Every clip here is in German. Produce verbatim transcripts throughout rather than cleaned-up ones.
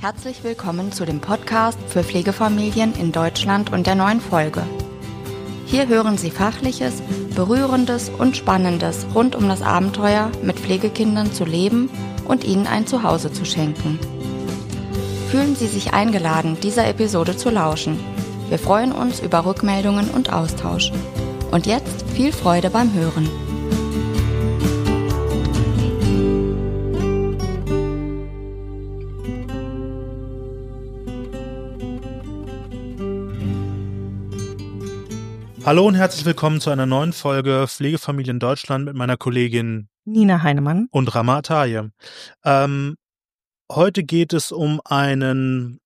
Herzlich willkommen zu dem Podcast für Pflegefamilien in Deutschland und der neuen Folge. Hier hören Sie Fachliches, Berührendes und Spannendes rund um das Abenteuer, mit Pflegekindern zu leben und ihnen ein Zuhause zu schenken. Fühlen Sie sich eingeladen, dieser Episode zu lauschen. Wir freuen uns über Rückmeldungen und Austausch. Und jetzt viel Freude beim Hören. Hallo und herzlich willkommen zu einer neuen Folge Pflegefamilien Deutschland mit meiner Kollegin Nina Heinemann und Rama Ataye. Ähm, heute geht es um einen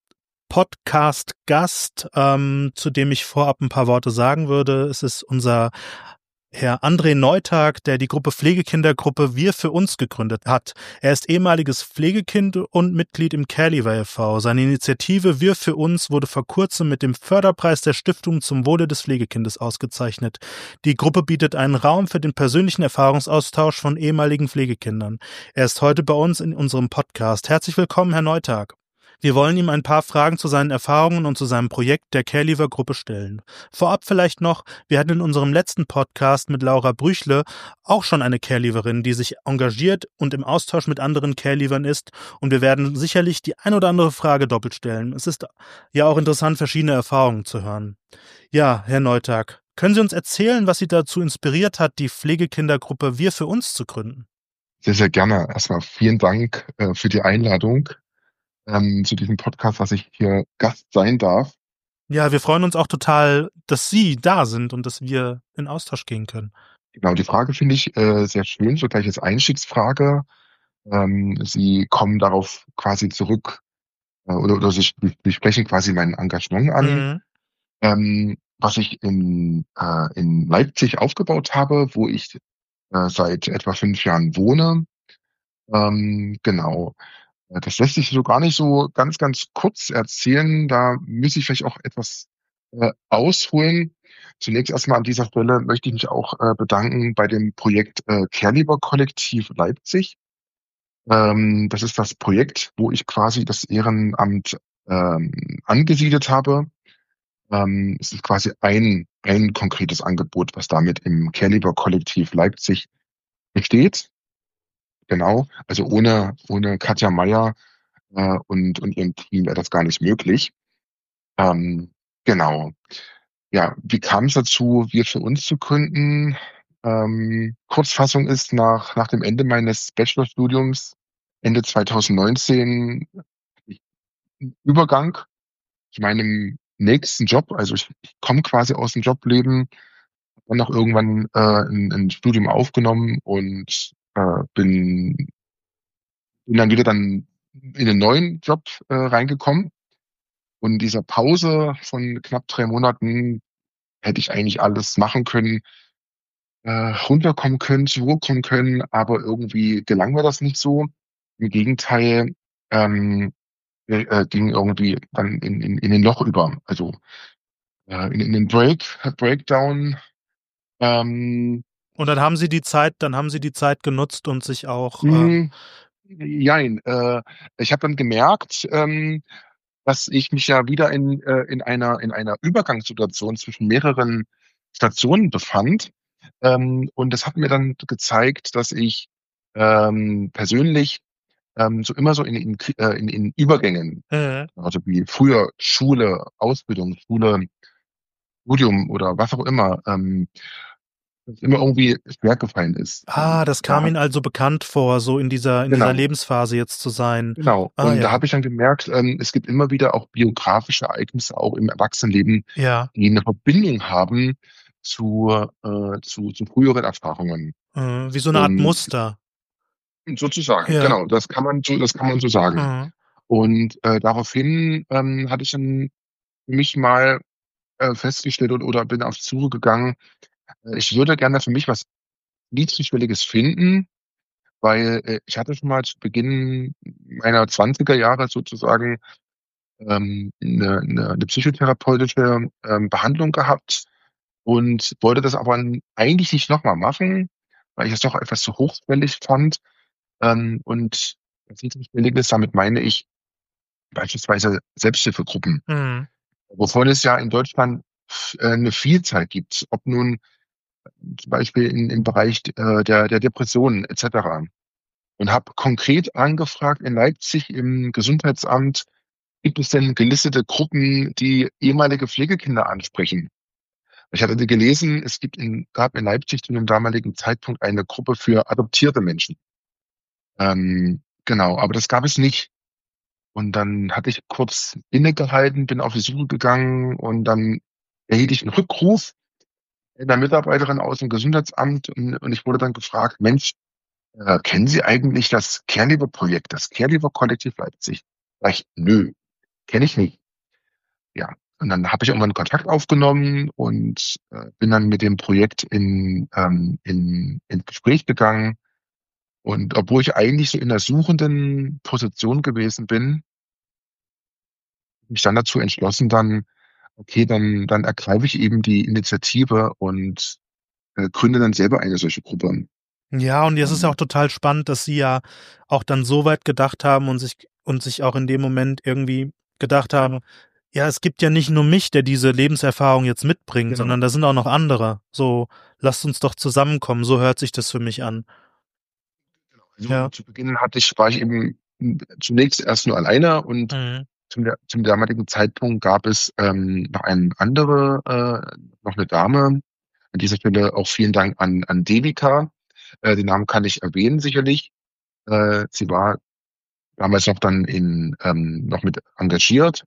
Podcast-Gast, ähm, zu dem ich vorab ein paar Worte sagen würde. Es ist unser Herr André Neutag, der die Gruppe Pflegekindergruppe Wir für uns gegründet hat. Er ist ehemaliges Pflegekind und Mitglied im Caregiver e V Seine Initiative Wir für uns wurde vor kurzem mit dem Förderpreis der Stiftung zum Wohle des Pflegekindes ausgezeichnet. Die Gruppe bietet einen Raum für den persönlichen Erfahrungsaustausch von ehemaligen Pflegekindern. Er ist heute bei uns in unserem Podcast. Herzlich willkommen, Herr Neutag. Wir wollen ihm ein paar Fragen zu seinen Erfahrungen und zu seinem Projekt der Caregiver-Gruppe stellen. Vorab vielleicht noch, wir hatten in unserem letzten Podcast mit Laura Brüchle auch schon eine Caregiverin, die sich engagiert und im Austausch mit anderen Caregivern ist, und wir werden sicherlich die ein oder andere Frage doppelt stellen. Es ist ja auch interessant, verschiedene Erfahrungen zu hören. Ja, Herr Neutag, können Sie uns erzählen, was Sie dazu inspiriert hat, die Pflegekindergruppe Wir für uns zu gründen? Sehr, sehr gerne. Erstmal vielen Dank äh, für die Einladung ähm, zu diesem Podcast, dass ich hier Gast sein darf. Ja, wir freuen uns auch total, dass Sie da sind und dass wir in Austausch gehen können. Genau, die Frage finde ich äh, sehr schön, so gleich als Einstiegsfrage. Ähm, Sie kommen darauf quasi zurück äh, oder, oder Sie, Sie sprechen quasi mein Engagement an, Mhm. ähm, was ich in, äh, in Leipzig aufgebaut habe, wo ich äh, seit etwa fünf Jahren wohne. Ähm, genau. Das lässt sich so gar nicht so ganz, ganz kurz erzählen. Da müsste ich vielleicht auch etwas äh, ausholen. Zunächst erstmal an dieser Stelle möchte ich mich auch äh, bedanken bei dem Projekt äh, Caregiver Kollektiv Leipzig. Ähm, das ist das Projekt, wo ich quasi das Ehrenamt ähm, angesiedelt habe. Ähm, es ist quasi ein, ein konkretes Angebot, was damit im Caregiver Kollektiv Leipzig besteht. Genau, also ohne, ohne Katja Meyer äh, und, und ihrem Team wäre das gar nicht möglich. Ähm, genau. Ja, wie kam es dazu, Wir für uns zu gründen? Ähm, Kurzfassung ist, nach, nach dem Ende meines Bachelorstudiums, Ende zwanzig neunzehn, ich- Übergang zu meinem nächsten Job. Also ich, ich komme quasi aus dem Jobleben, habe dann noch irgendwann äh, ein, ein Studium aufgenommen und äh, bin bin dann wieder dann in den neuen Job äh, reingekommen. Und in dieser Pause von knapp drei Monaten hätte ich eigentlich alles machen können, äh, runterkommen können, zur Ruhe kommen können, aber irgendwie gelang mir das nicht so. Im Gegenteil, ähm, äh, äh, ging irgendwie dann in, in, in den Loch über, also äh, in, in den Break, Breakdown. Ähm, Und dann haben Sie die Zeit, dann haben Sie die Zeit genutzt und sich auch, ähm, mh, jein, äh, ich habe dann gemerkt, ähm, dass ich mich ja wieder in, äh, in einer, in einer Übergangssituation zwischen mehreren Stationen befand. Ähm, und das hat mir dann gezeigt, dass ich ähm, persönlich ähm, so immer so in, in, äh, in, in Übergängen, mhm. also wie früher Schule, Ausbildung, Schule, Studium oder was auch immer, ähm, immer irgendwie schwer gefallen ist. Und Ah, das kam da Ihnen also bekannt vor, so in dieser, in dieser genau. Lebensphase jetzt zu sein. Genau. Ah, Und da ja. habe ich dann gemerkt, ähm, es gibt immer wieder auch biografische Ereignisse, auch im Erwachsenenleben, Ja, die eine Verbindung haben zu, äh, zu, zu früheren Erfahrungen. äh, wie so eine Art Und Muster. sozusagen, Ja. genau, das kann man so, das kann man so sagen. Mhm. Und äh, daraufhin ähm, hatte ich dann für mich mal äh, festgestellt oder, oder bin auf die Suche gegangen, äh, ich würde gerne für mich was Niedrigschwelliges finden, weil äh, ich hatte schon mal zu Beginn meiner zwanziger Jahre sozusagen ähm, 'ne 'ne 'ne psychotherapeutische, ähm, Behandlung gehabt und wollte das aber n eigentlich nicht noch mal machen, weil ich es doch etwas zu hochschwellig fand. Ähm, und das Niedrigschwellige ist, damit meine ich, beispielsweise Selbsthilfegruppen, Mhm. wovon es ja in Deutschland äh, eine Vielzahl gibt, ob nun zum Beispiel in, im Bereich äh, der, der Depressionen et cetera. Und habe konkret angefragt in Leipzig im Gesundheitsamt, gibt es denn gelistete Gruppen, die ehemalige Pflegekinder ansprechen? Ich hatte gelesen, es gibt in, gab in Leipzig zu einem damaligen Zeitpunkt eine Gruppe für adoptierte Menschen. Ähm, genau, aber das gab es nicht. Und dann hatte ich kurz innegehalten, bin auf die Suche gegangen und dann erhielt ich einen Rückruf einer Mitarbeiterin aus dem Gesundheitsamt und, und ich wurde dann gefragt, Mensch, äh, kennen Sie eigentlich das Caregiver-Projekt, das Caregiver-Kollektiv Leipzig? Sag ich, nö, kenne ich nicht. Ja, und dann habe ich irgendwann Kontakt aufgenommen und äh, bin dann mit dem Projekt in, ähm, in, ins Gespräch gegangen. Und obwohl ich eigentlich so in der suchenden Position gewesen bin, mich dann dazu entschlossen, dann, okay, dann, dann ergreife ich eben die Initiative und äh, gründe dann selber eine solche Gruppe. Ja, und jetzt ist ja auch Ähm, total spannend, dass Sie ja auch dann so weit gedacht haben und sich und sich auch in dem Moment irgendwie gedacht haben, ja, es gibt ja nicht nur mich, der diese Lebenserfahrung jetzt mitbringt, genau. sondern da sind auch noch andere. So, lasst uns doch zusammenkommen. So hört sich das für mich an. Also Ja. zu Beginn hatte ich, war ich eben hm, zunächst erst nur alleine und Mhm. zum, der- zum damaligen Zeitpunkt gab es ähm, noch eine andere, äh, noch eine Dame. An dieser Stelle auch vielen Dank an, an Devika. Äh, den Namen kann ich erwähnen, sicherlich. Äh, sie war damals noch dann in, ähm, noch mit engagiert.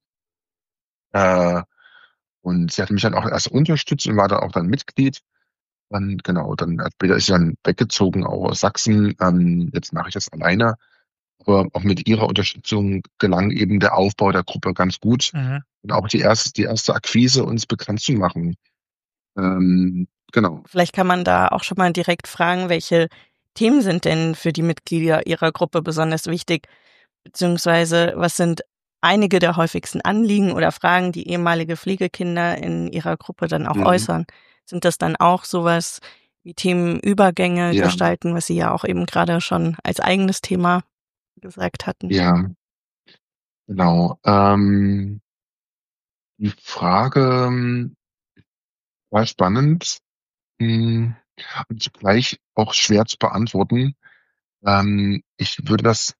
Äh, und sie hat mich dann auch erst unterstützt und war dann auch dann Mitglied. Dann, genau, dann äh, später ist sie dann weggezogen, auch aus Sachsen. Ähm, jetzt mache ich das alleine. Aber auch mit ihrer Unterstützung gelang eben der Aufbau der Gruppe ganz gut. Mhm. Und auch die erste, die erste Akquise, uns bekannt zu machen. Ähm, genau. Vielleicht kann man da auch schon mal direkt fragen, welche Themen sind denn für die Mitglieder Ihrer Gruppe besonders wichtig, beziehungsweise was sind einige der häufigsten Anliegen oder Fragen, die ehemalige Pflegekinder in ihrer Gruppe dann auch Mhm. äußern? Sind das dann auch sowas wie Themenübergänge Ja, gestalten, was Sie ja auch eben gerade schon als eigenes Thema gesagt hatten? ja, genau. Ähm, die Frage ähm, war spannend, mh, und zugleich auch schwer zu beantworten. Ähm, ich würde das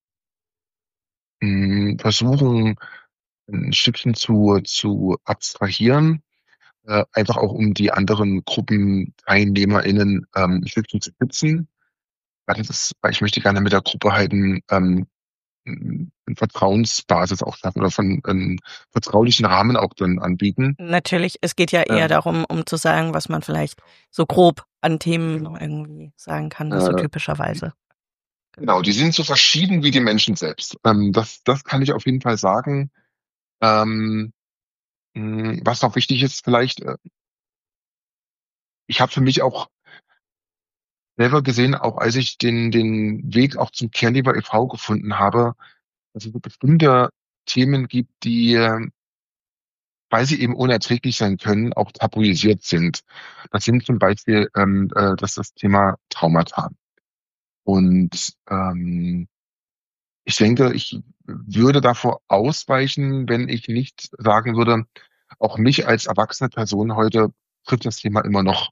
mh, versuchen, ein Stückchen zu, zu abstrahieren, äh, einfach auch um die anderen GruppenteilnehmerInnen ähm, ein Stückchen zu schützen. Weil das ist, weil ich möchte gerne mit der Gruppe halt ein, ähm, ein Vertrauensbasis auch schaffen oder von einem vertraulichen Rahmen auch dann anbieten. Natürlich, es geht ja eher Ähm, darum, um zu sagen, was man vielleicht so grob an Themen irgendwie sagen kann, so äh, typischerweise. genau, die sind so verschieden wie die Menschen selbst. Ähm, das, das kann ich auf jeden Fall sagen. Ähm, mh, was noch wichtig ist, vielleicht, äh, ich habe für mich auch selber gesehen, auch als ich den, den Weg auch zum Caregiver e V gefunden habe, dass es so bestimmte Themen gibt, die, äh, weil sie eben unerträglich sein können, auch tabuisiert sind. Das sind zum Beispiel ähm, äh, das ist das Thema Traumata. Und ähm, ich denke, ich würde davor ausweichen, wenn ich nicht sagen würde, auch mich als erwachsene Person heute trifft das Thema immer noch.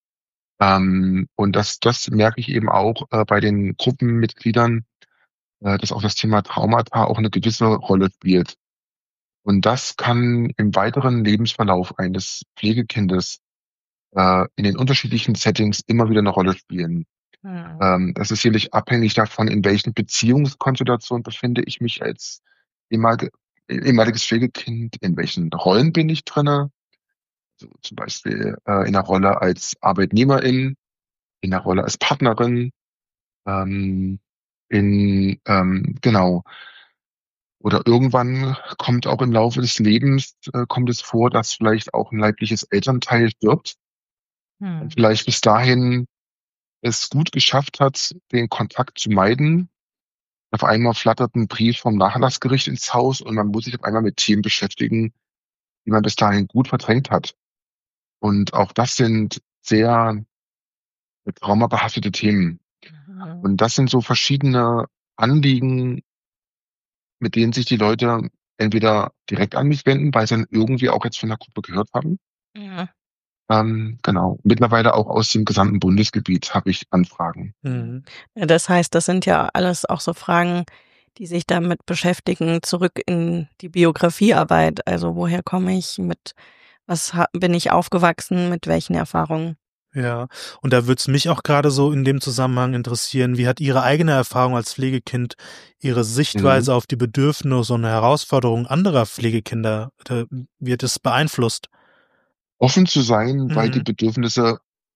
Ähm, und das, das merke ich eben auch äh, bei den Gruppenmitgliedern, äh, dass auch das Thema Traumata auch eine gewisse Rolle spielt. Und das kann im weiteren Lebensverlauf eines Pflegekindes äh, in den unterschiedlichen Settings immer wieder eine Rolle spielen. Mhm. Ähm, das ist sicherlich abhängig davon, in welchen Beziehungskonstellationen befinde ich mich als ehemalige, ehemaliges Pflegekind, in welchen Rollen bin ich drinne, so zum Beispiel äh, in der Rolle als Arbeitnehmerin, in der Rolle als Partnerin, ähm, in ähm, genau. Oder irgendwann kommt auch im Laufe des Lebens äh, kommt es vor, dass vielleicht auch ein leibliches Elternteil stirbt und Mhm. vielleicht bis dahin es gut geschafft hat, den Kontakt zu meiden. Auf einmal flattert ein Brief vom Nachlassgericht ins Haus und man muss sich auf einmal mit Themen beschäftigen, die man bis dahin gut verdrängt hat. Und auch das sind sehr traumabehaftete Themen. Mhm. Und das sind so verschiedene Anliegen, mit denen sich die Leute entweder direkt an mich wenden, weil sie dann irgendwie auch jetzt von der Gruppe gehört haben. Ja. Ähm, genau. Mittlerweile auch aus dem gesamten Bundesgebiet habe ich Anfragen. Mhm. Ja, das heißt, das sind ja alles auch so Fragen, die sich damit beschäftigen, zurück in die Biografiearbeit. Also woher komme ich, mit was ha bin ich aufgewachsen, mit welchen Erfahrungen? Ja, und da würde es mich auch gerade so in dem Zusammenhang interessieren, wie hat Ihre eigene Erfahrung als Pflegekind Ihre Mhm. Sichtweise auf die Bedürfnisse und Herausforderungen anderer Pflegekinder, äh, wie hat es beeinflusst? Offen zu sein, weil die Mhm. Bedürfnisse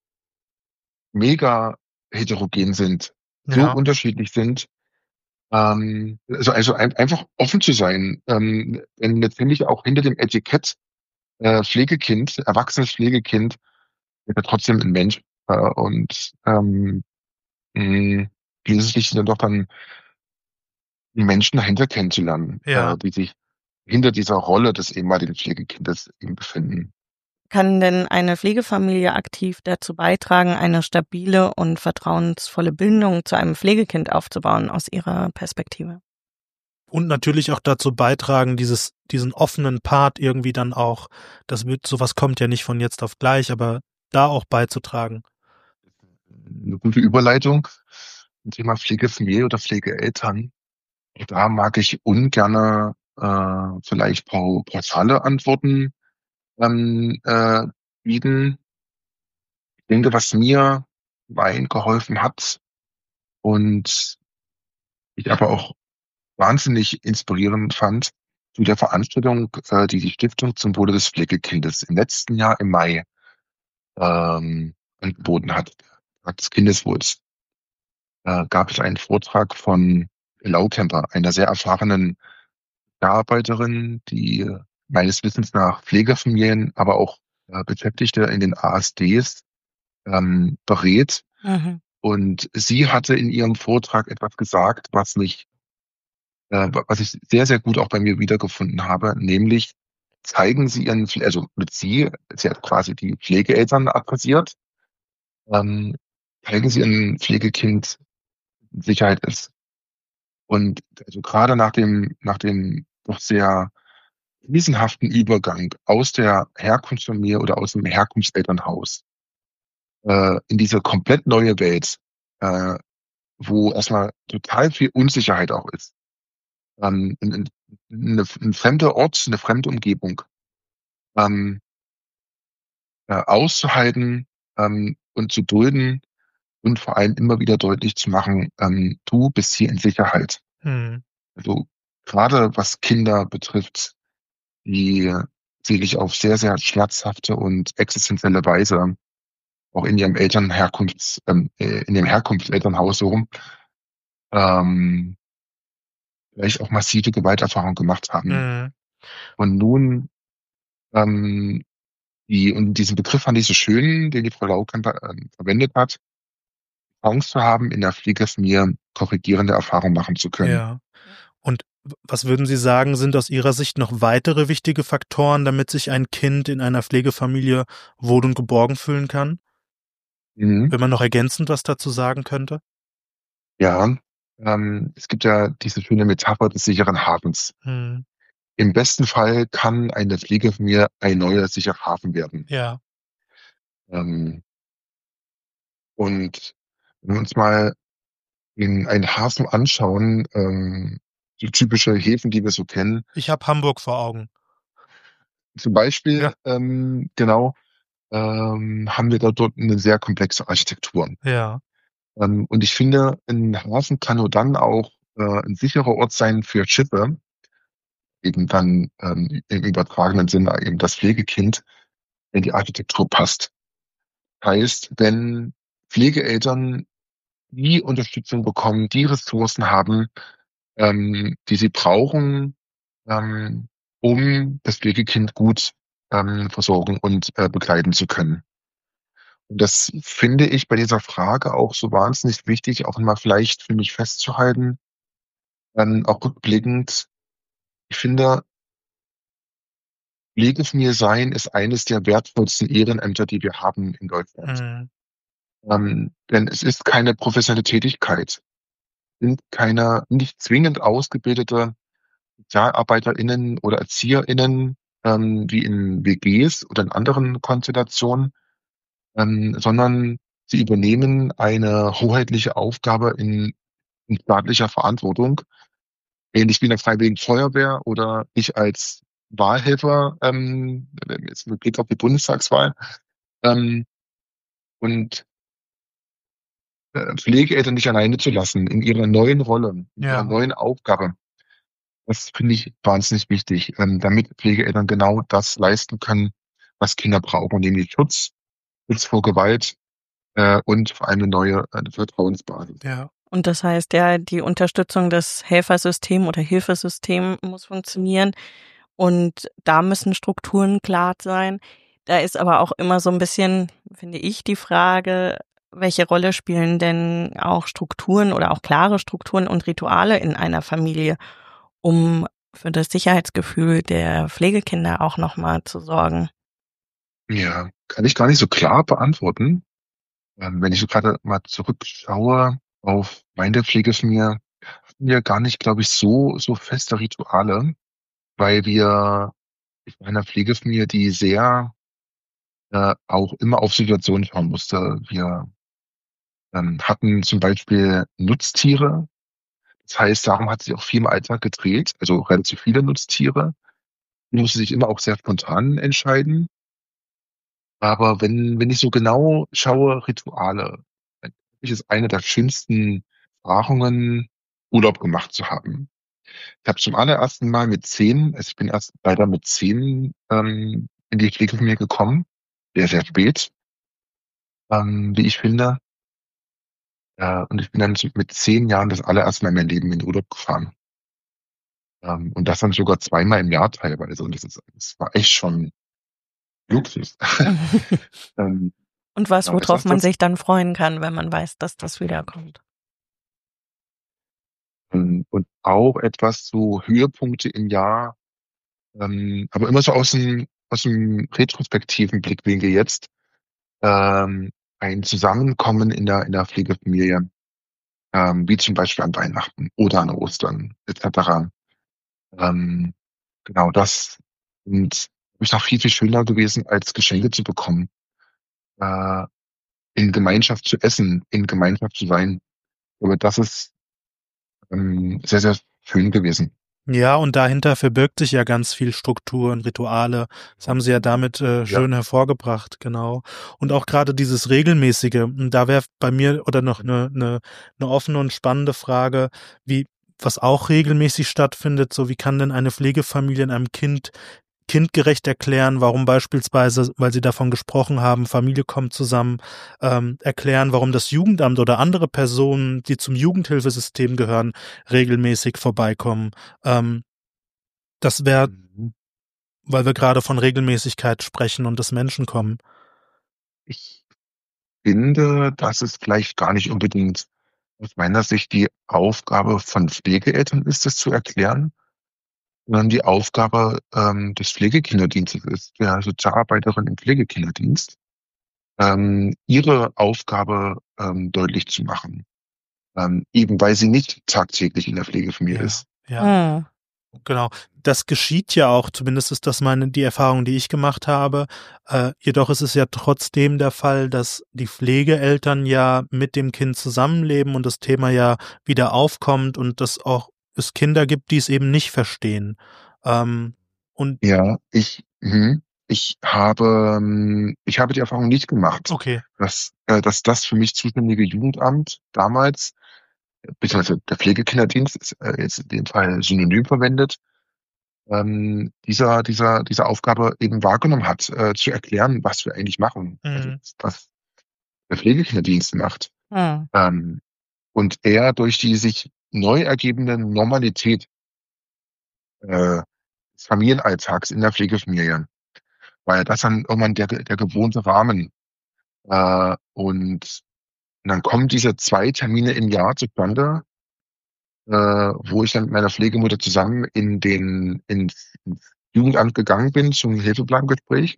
mega heterogen sind, so Ja, unterschiedlich sind. Ähm, also also ein einfach offen zu sein, ähm, denn letztendlich auch hinter dem Etikett, äh, Pflegekind, erwachsenes Pflegekind, ist ja trotzdem 'n Mensch, äh, und, ähm, hm, wesentlich dann doch dann die Menschen dahinter kennenzulernen, ja. äh, die sich hinter dieser Rolle des ehemaligen Pflegekindes eben befinden. Kann denn eine Pflegefamilie aktiv dazu beitragen, eine stabile und vertrauensvolle Bindung zu einem Pflegekind aufzubauen aus Ihrer Perspektive? Und natürlich auch dazu beitragen, dieses diesen offenen Part irgendwie dann auch, das wird so was kommt ja nicht von jetzt auf gleich, aber da auch beizutragen. 'Ne gute Überleitung zum Thema Pflegefamilie oder Pflegeeltern. Da mag ich ungerne, äh, vielleicht pau pauschale Antworten, ähm, äh, bieten. Ich denke, was mir Wein geholfen hat und ich aber auch wahnsinnig inspirierend fand, zu der Veranstaltung, äh, die die Stiftung zum Wohle des Pflegekindes im letzten Jahr im Mai, ähm, angeboten hat, Tag des Kindeswohls. Äh, gab es einen Vortrag von Laukemper, einer sehr erfahrenen Sozialarbeiterin, die meines Wissens nach Pflegefamilien, aber auch, äh, Beschäftigte in den A S Ds, ähm, berät. Mhm. Und sie hatte in ihrem Vortrag etwas gesagt, was mich äh, wa was ich sehr, sehr gut auch bei mir wiedergefunden habe, nämlich zeigen Sie Ihren Pfle also mit Sie, sie hat quasi die Pflegeeltern adressiert, ähm, zeigen Sie Ihrem Pflegekind Sicherheit ist. Und also grade nach dem nach dem doch sehr krisenhaften Übergang aus der Herkunftsfamilie oder aus dem Herkunftselternhaus, äh, in diese komplett neue Welt, äh, wo erst mal total viel Unsicherheit auch ist. Ähm, 'n 'n 'ne 'n fremder Ort, 'ne fremde Umgebung, ähm äh, auszuhalten, ähm, und zu dulden und vor allem immer wieder deutlich zu machen, ähm: „Du bist hier in Sicherheit.“ Mhm. Also, grade was Kinder betrifft, die sicherlich auf sehr, sehr schmerzhafte und existenzielle Weise auch in ihrem Elternherkunfts ähm, äh, in dem Herkunftselternhaus so rum, ähm vielleicht auch massive Gewalterfahrungen gemacht haben. Mhm. Und nun, ähm, die und diesen Begriff fand ich so schön, den die Frau Laukamper, ähm, verwendet hat, Chance zu haben, in der Pflegefamilie korrigierende Erfahrungen machen zu können. Ja. Und w was würden Sie sagen, sind aus Ihrer Sicht noch weitere wichtige Faktoren, damit sich ein Kind in einer Pflegefamilie wohl und geborgen fühlen kann? Mhm. Wenn man noch ergänzend was dazu sagen könnte? Ja, ähm, es gibt ja diese schöne Metapher des sicheren Hafens. Mhm. Im besten Fall kann eine Pflegefamilie ein neuer sicherer Hafen werden. Ja. Ähm und wenn wir uns mal den einen Hafen anschauen, ähm, so typische Häfen, die wir so kennen. Ich habe Hamburg vor Augen. Zum Beispiel, Ja. ähm, genau, ähm, haben wir da dort 'ne sehr komplexe Architektur. Ja. Ähm, und ich finde, 'n Hafen kann nur dann auch, äh, 'n sicherer Ort sein für Schiffe eben dann, ähm, im übertragenen Sinne eben das Pflegekind, wenn die Architektur passt. Heißt, wenn Pflegeeltern die Unterstützung bekommen, die Ressourcen haben, ähm, die sie brauchen, ähm, um das Pflegekind gut, ähm, versorgen und, äh, begleiten zu können. Und das finde ich bei dieser Frage auch so wahnsinnig wichtig, auch mal vielleicht für mich festzuhalten, ähm, auch rückblickend. Ich finde Pflegefamilie sein ist eines der wertvollsten Ehrenämter, die wir haben in Deutschland. Mhm. Ähm, denn es ist keine professionelle Tätigkeit, sind keine nicht zwingend ausgebildete SozialarbeiterInnen oder ErzieherInnen, ähm, wie in W Gs oder in anderen Konstellationen, ähm, sondern sie übernehmen eine hoheitliche Aufgabe in in staatlicher Verantwortung, ähnlich wie in der Freiwilligen Feuerwehr oder ich als Wahlhelfer, ähm, jetzt mit Blick auf die Bundestagswahl. Ähm, und äh, Pflegeeltern nicht alleine zu lassen in ihrer neuen Rolle, in ihrer Ja. neuen Aufgabe. Das finde ich wahnsinnig wichtig, ähm, damit Pflegeeltern genau das leisten können, was Kinder brauchen, nämlich Schutz, Schutz vor Gewalt, äh, und vor allem eine neue, eine Vertrauensbasis. Ja. Und das heißt ja, die Unterstützung des Helfersystems oder Hilfesystems muss funktionieren und da müssen Strukturen klar sein. Da ist aber auch immer so ein bisschen, finde ich, die Frage, welche Rolle spielen denn auch Strukturen oder auch klare Strukturen und Rituale in einer Familie, um für das Sicherheitsgefühl der Pflegekinder auch noch mal zu sorgen? Ja, kann ich gar nicht so klar beantworten. Ähm, wenn ich so gerade mal zurückschaue auf meine Pflegefamilie, hatten wir gar nicht, glaube ich, so so feste Rituale, weil wir in meiner Pflegefamilie, die sehr, äh, auch immer auf Situationen schauen musste. Wir, ähm, hatten zum Beispiel Nutztiere. Das heißt, darum hat sich auch viel im Alltag gedreht, also relativ viele Nutztiere. Die musste sich immer auch sehr spontan entscheiden. Aber wenn wenn ich so genau schaue, Rituale, dann ist es eine der schönsten Erfahrungen, Urlaub gemacht zu haben. Ich habe zum allerersten Mal mit zehn, also ich bin erst leider mit zehn, ähm, in die Pflegefamilie gekommen, sehr, sehr spät, ähm, wie ich finde. Äh, und ich bin dann so mit zehn Jahren das allererste Mal in meinem Leben in Urlaub gefahren. Ähm, und das dann sogar zweimal im Jahr teilweise. Und das ist das war echt schon Luxus. Ähm, Und was, genau, das worauf heißt man das, sich dann freuen kann, wenn man weiß, dass das wiederkommt. ähm, und auch etwas so Höhepunkte im Jahr, ähm, aber immer so aus dem aus dem retrospektiven Blickwinkel jetzt, ähm, ein Zusammenkommen in der in der Pflegefamilie, ähm, wie zum Beispiel an Weihnachten oder an Ostern et cetera. Ähm, genau das und ist noch viel, viel schöner gewesen, als Geschenke zu bekommen, äh, in Gemeinschaft zu essen, in Gemeinschaft zu sein. Aber das ist, ähm, sehr, sehr schön gewesen. Ja, und dahinter verbirgt sich ja ganz viel Struktur und Rituale. Das haben Sie ja damit äh, Ja. schön hervorgebracht, genau. Und auch gerade dieses Regelmäßige, und da wäre bei mir oder noch eine, eine, eine offene und spannende Frage, wie, was auch regelmäßig stattfindet, so wie kann denn eine Pflegefamilie einem Kind kindgerecht erklären, warum beispielsweise, weil Sie davon gesprochen haben, Familie kommt zusammen, ähm, erklären, warum das Jugendamt oder andere Personen, die zum Jugendhilfesystem gehören, regelmäßig vorbeikommen. Ähm, das wäre, Mhm. weil wir gerade von Regelmäßigkeit sprechen und des Menschen kommen. Ich finde, dass es vielleicht gar nicht unbedingt aus meiner Sicht die Aufgabe von Pflegeeltern ist, das zu erklären, sondern die Aufgabe, ähm, des Pflegekinderdienstes ist, der Sozialarbeiterin im Pflegekinderdienst, ähm, ihre Aufgabe, ähm, deutlich zu machen, ähm, eben weil sie nicht tagtäglich in der Pflegefamilie Ja, ist. ja. Mhm. Genau. Das geschieht ja auch, zumindest ist das meine, die Erfahrung, die ich gemacht habe. Äh, jedoch ist es ja trotzdem der Fall, dass die Pflegeeltern ja mit dem Kind zusammenleben und das Thema ja wieder aufkommt und dass auch es Kinder gibt, die es eben nicht verstehen. Ähm, und Ja, ich mhm, ich habe ähm, ich habe die Erfahrung nicht gemacht, okay. dass äh, dass das für mich zuständige Jugendamt damals, beziehungsweise der Pflegekinderdienst ist, äh, jetzt in dem Fall synonym verwendet, ähm, dieser dieser diese Aufgabe eben wahrgenommen hat, äh, zu erklären, was wir eigentlich machen, also Mhm. was der Pflegekinderdienst macht. Mhm. Ähm, und er durch die sich neu ergebende Normalität, äh, des Familienalltags in der Pflegefamilie, war ja das dann irgendwann der ge der gewohnte Rahmen. Äh, und dann kommen diese zwei Termine im Jahr zustande, äh, wo ich dann mit meiner Pflegemutter zusammen in den ins ins Jugendamt gegangen bin zum Hilfeplangespräch.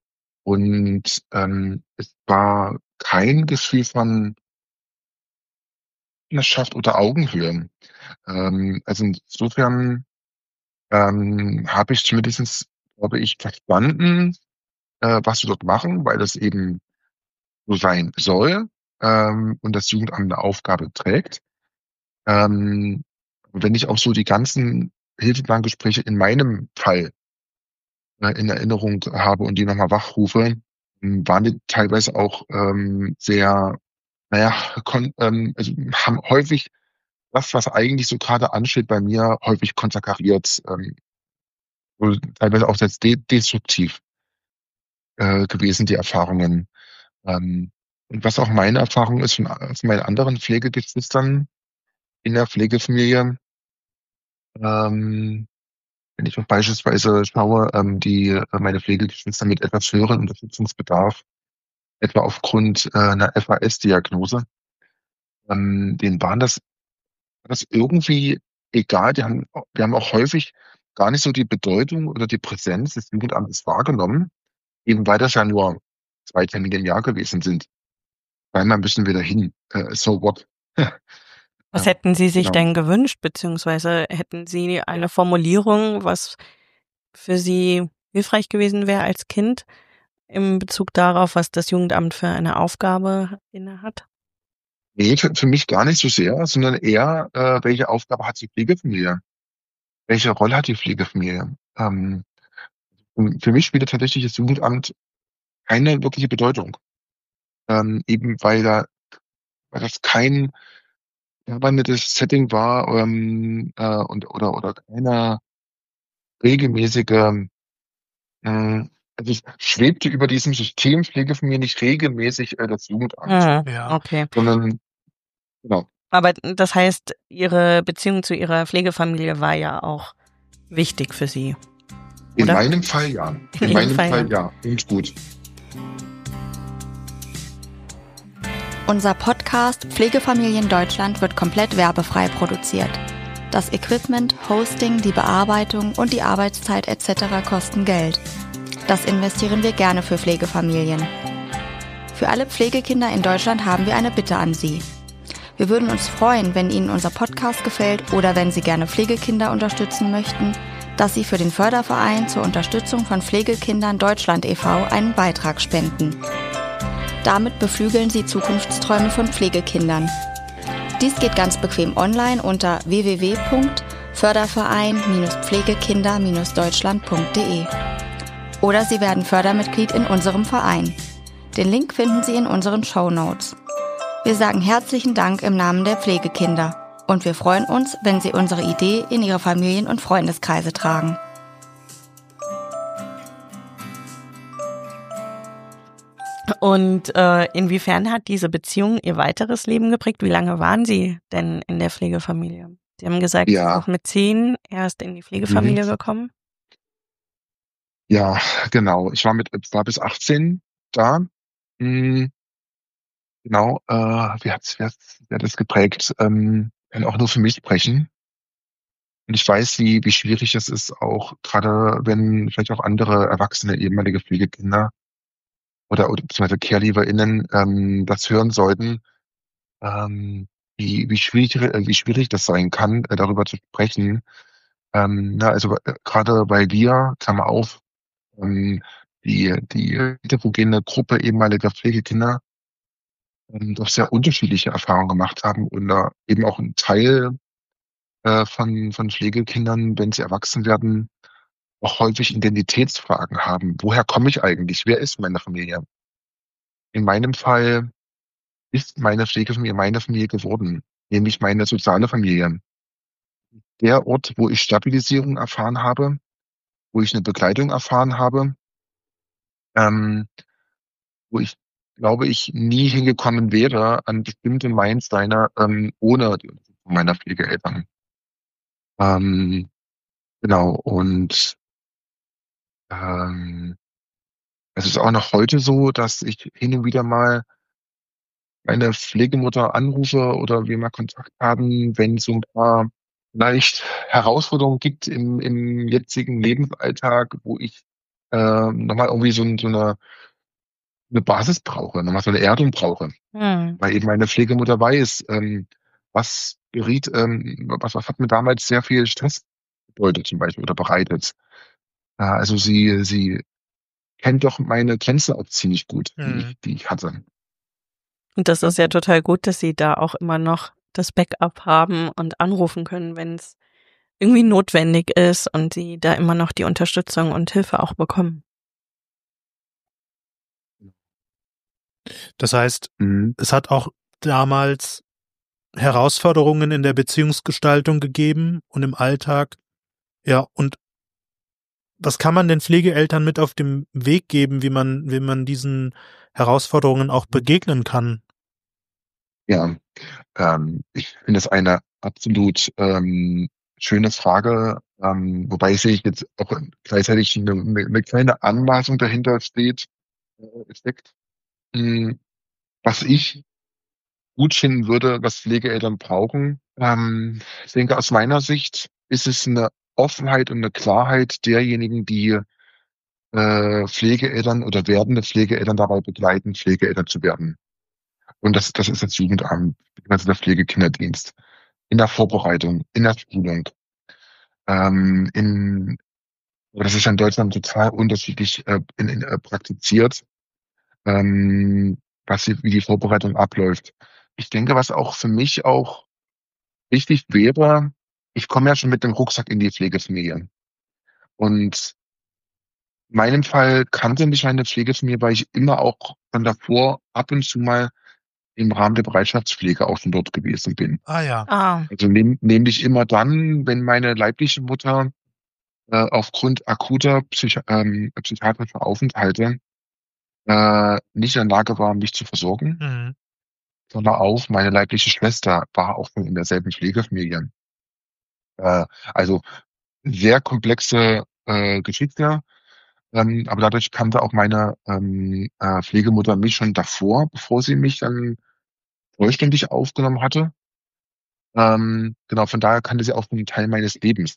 Und, ähm, es war kein Gefühl von Partnerschaft oder Augenhöhe. Ähm, also insofern ähm, habe ich zumindestens, glaube ich, verstanden, äh, was wir dort machen, weil das eben so sein soll, ähm, und das Jugendamt 'ne Aufgabe trägt. Ähm, wenn ich auch so die ganzen Hilfeplangespräche in meinem Fall, äh, in Erinnerung habe und die noch mal wachrufe, hm, waren die teilweise auch, ähm, sehr, na ja, kon ähm, also, haben häufig das, was eigentlich so grade ansteht bei mir, häufig konterkariert, ähm, und teilweise auch sehr de destruktiv, äh, gewesen, die Erfahrungen. Ähm, und was auch meine Erfahrung ist von a von meinen anderen Pflegegeschwistern in der Pflegefamilie, ähm, wenn ich auch beispielsweise schaue, ähm, die äh, meine Pflegegeschwister mit etwas höherem Unterstützungsbedarf, etwa aufgrund, äh, 'ner F A S-Diagnose, ähm, denen waren das war das irgendwie egal. Die haben a die haben auch häufig gar nicht so die Bedeutung oder die Präsenz des Jugendamtes wahrgenommen, eben weil das ja nur zwei Termine im Jahr gewesen sind. Einmal müssen wir dahin, äh, so what? Was Ja, hätten Sie sich genau. denn gewünscht, beziehungsweise hätten Sie eine Formulierung, was für Sie hilfreich gewesen wäre als Kind in Bezug darauf, was das Jugendamt für eine Aufgabe innehat? Ne, für für mich gar nicht so sehr, sondern eher, äh, welche Aufgabe hat die Pflegefamilie? Welche Rolle hat die Pflegefamilie? Ähm, und für mich spielte tatsächlich das Jugendamt keine wirkliche Bedeutung, ähm, eben weil da weil das kein permanentes Setting war, ähm, äh, und oder oder keine regelmäßige, hm also, es schwebte über diesem System Pflegefamilie nicht regelmäßig, äh, das Jugendamt, Mhm, Ja. okay. sondern genau. Aber das heißt, Ihre Beziehung zu Ihrer Pflegefamilie war ja auch wichtig für Sie, In oder? meinem Fall ja. In In Ihrem meinem Fall, ja. Fall ja und gut. Unser Podcast Pflegefamilien Deutschland wird komplett werbefrei produziert. Das Equipment, Hosting, die Bearbeitung und die Arbeitszeit et cetera kosten Geld. Das investieren wir gerne für Pflegefamilien. Für alle Pflegekinder in Deutschland haben wir eine Bitte an Sie. Wir würden uns freuen, wenn Ihnen unser Podcast gefällt oder wenn Sie gerne Pflegekinder unterstützen möchten, dass Sie für den Förderverein zur Unterstützung von Pflegekindern Deutschland e V einen Beitrag spenden. Damit beflügeln Sie Zukunftsträume von Pflegekindern. Dies geht ganz bequem online unter w w w punkt förderverein pflegekinder deutschland punkt de. Oder Sie werden Fördermitglied in unserem Verein. Den Link finden Sie in unseren Shownotes. Wir sagen herzlichen Dank im Namen der Pflegekinder und wir freuen uns, wenn Sie unsere Idee in Ihre Familien- und Freundeskreise tragen. Und äh, inwiefern hat diese Beziehung Ihr weiteres Leben geprägt? Wie lange waren Sie denn in der Pflegefamilie? Sie haben gesagt, Sie Ja. sind mit zehn erst in die Mhm. Pflegefamilie gekommen. Ja, genau. Ich war mit ich war bis achtzehn da. Hm, genau, äh, wie hat's wie hat's wie hat das geprägt? Ähm, kann auch nur für mich sprechen. Und ich weiß, wie wie schwierig es ist, auch grade wenn vielleicht auch andere erwachsene ehemalige Pflegekinder oder oder beziehungsweise CaregiverInnen, ähm, das hören sollten, ähm, wie wie schwierig äh, wie schwierig das sein kann, äh, darüber zu sprechen. Ähm, ne, also, äh, grade weil wir, Klammer auf, ähm, die die heterogene Gruppe ehemaliger Pflegekinder, ähm, doch sehr unterschiedliche Erfahrungen gemacht haben und da eben auch 'n Teil, äh, von von Pflegekindern, wenn sie erwachsen werden, auch häufig Identitätsfragen haben. Woher komme ich eigentlich? Wer ist meine Familie? In meinem Fall ist meine Pflegefamilie meine Familie geworden, nämlich meine soziale Familie. Der Ort, wo ich Stabilisierung erfahren habe, wo ich 'ne Begleitung erfahren habe, ähm, wo ich, glaube ich, nie hingekommen wäre an bestimmte Meilensteine, ähm, ohne die Unterstützung meiner Pflegeeltern. Ähm, genau und ähm, es ist auch noch heute so, dass ich hin und wieder mal meine Pflegemutter anrufe oder wir mal Kontakt haben, wenn's so 'n paar vielleicht Herausforderungen gibt im im jetzigen Lebensalltag, wo ich, ähm, noch mal irgendwie so 'n so 'ne 'ne Basis brauche, noch mal so 'ne Erdung brauche. Mhm. Weil eben meine Pflegemutter weiß, ähm, was geriet ähm, was was hat mir damals sehr viel Stress Leute zum Beispiel oder bereitet. Äh, also sie, sie kennt doch meine Grenze auch ziemlich gut, die Mhm. ich, die ich hatte. Und das ist ja total gut, dass Sie da auch immer noch das Backup haben und anrufen können, wenn es irgendwie notwendig ist und Sie da immer noch die Unterstützung und Hilfe auch bekommen. Das heißt, Mhm. es hat auch damals Herausforderungen in der Beziehungsgestaltung gegeben und im Alltag. Ja, und was kann man den Pflegeeltern mit auf dem Weg geben, wie man, wie man diesen Herausforderungen auch begegnen kann? Ja, ähm, ich finde es eine absolut ähm, schöne Frage, ähm, wobei sehe ich jetzt auch gleichzeitig eine, eine kleine Anmaßung dahinter steht, äh, steckt. Hm, Was ich gut finden würde, was Pflegeeltern brauchen, ähm, ich denke, aus meiner Sicht ist es eine Offenheit und eine Klarheit derjenigen, die äh, Pflegeeltern oder werdende Pflegeeltern dabei begleiten, Pflegeeltern zu werden. Und das, das ist das Jugendamt, also der Pflegekinderdienst. In der Vorbereitung, in der Schulung, ähm, in, aber das ist ja in Deutschland total unterschiedlich äh, in, in, äh, praktiziert, ähm, was die, wie die Vorbereitung abläuft. Ich denke, was auch für mich auch wichtig wäre, ich komme ja schon mit dem Rucksack in die Pflegefamilie. Und in meinem Fall kannte mich meine Pflegefamilie, weil ich immer auch von davor ab und zu mal im Rahmen der Bereitschaftspflege auch schon dort gewesen bin. Ah ja. Ah, Also nehm, nämlich immer dann, wenn meine leibliche Mutter äh, aufgrund akuter Psych ähm, psychiatrischer Aufenthalte äh, nicht in der Lage war, mich zu versorgen, Mhm. sondern auch meine leibliche Schwester war auch schon in derselben Pflegefamilie. Äh, also sehr komplexe äh, Geschichte, ähm, aber dadurch kannte auch meine ähm, äh, Pflegemutter mich schon davor, bevor sie mich dann vollständig aufgenommen hatte. Ähm, genau, von daher kannte sie auch einen Teil meines Lebens.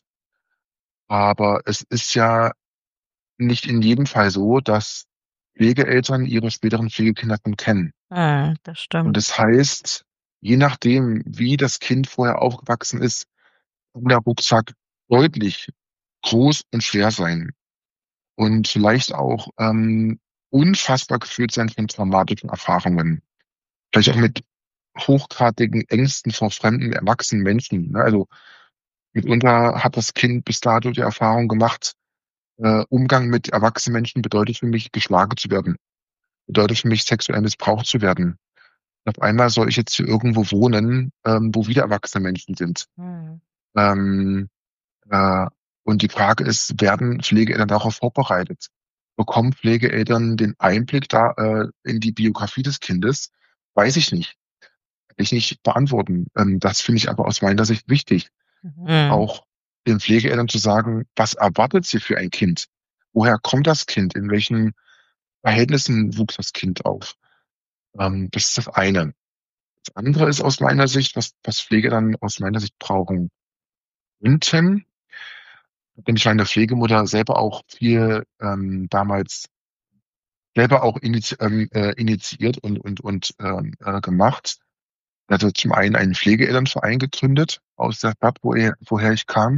Aber es ist ja nicht in jedem Fall so, dass Pflegeeltern ihre späteren Pflegekinder schon kennen. äh, das Und stimmt. das heißt, je nachdem, wie das Kind vorher aufgewachsen ist, kann der Rucksack deutlich groß und schwer sein und vielleicht auch ähm, unfassbar gefüllt sein von traumatischen Erfahrungen. Vielleicht auch mit hochgradigen Ängsten vor fremden, erwachsenen Menschen. Ne? Also mitunter hat das Kind bis dato die Erfahrung gemacht, äh, Umgang mit erwachsenen Menschen bedeutet für mich, geschlagen zu werden, bedeutet für mich, sexuell missbraucht zu werden. Und auf einmal soll ich jetzt hier irgendwo wohnen, ähm, wo wieder erwachsene Menschen sind. Hm. Ähm, äh, und die Frage ist, werden Pflegeeltern darauf vorbereitet? Bekommen Pflegeeltern den Einblick da äh, in die Biografie des Kindes? Weiß ich nicht. Kann ich nicht beantworten. Ähm, das finde ich aber aus meiner Sicht wichtig. Hm. Auch den Pflegeeltern zu sagen, was erwartet sie für ein Kind? Woher kommt das Kind? In welchen Verhältnissen wuchs das Kind auf? Ähm, das ist das eine. Das andere ist aus meiner Sicht, was, was Pflege dann aus meiner Sicht brauchen könnten, denn ich meine Pflegemutter selber auch viel ähm, damals selber auch initi ähm, äh, initiiert und, und, und ähm, äh, gemacht. Also zum einen einen Pflegeelternverein gegründet aus der Stadt, wo er, woher ich kam.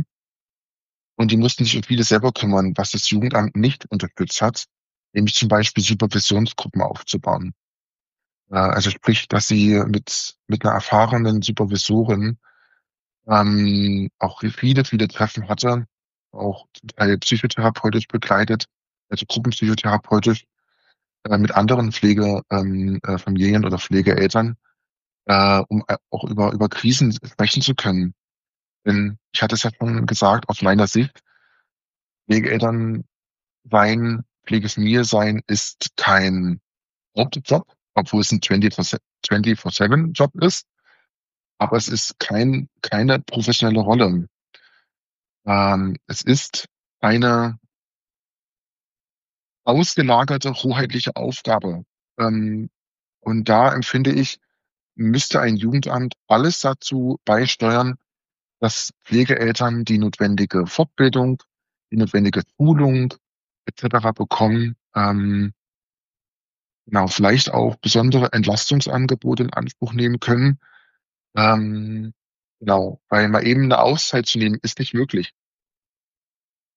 Und die mussten sich um vieles selber kümmern, was das Jugendamt nicht unterstützt hat, nämlich zum Beispiel Supervisionsgruppen aufzubauen. Äh, also sprich, dass sie mit, mit einer erfahrenen Supervisorin ähm, auch viele, viele Treffen hatte, auch zum Teil psychotherapeutisch begleitet, also gruppenpsychotherapeutisch, äh, mit anderen Pflege, ähm, äh, Familien oder Pflegeeltern, äh, um äh, auch über, über Krisen sprechen zu können. Denn ich hatte es ja schon gesagt, aus meiner Sicht, Pflegeeltern sein, Pflegefamilie sein ist kein Hauptjob, obwohl es ein vierundzwanzig sieben Job ist, aber es ist kein, keine professionelle Rolle. Ähm, es ist eine ausgelagerte hoheitliche Aufgabe. Ähm, und da empfinde ich, müsste ein Jugendamt alles dazu beisteuern, dass Pflegeeltern die notwendige Fortbildung, die notwendige Schulung et cetera bekommen, ähm, genau, vielleicht auch besondere Entlastungsangebote in Anspruch nehmen können. Ähm, genau, weil mal eben eine Auszeit zu nehmen, ist nicht möglich.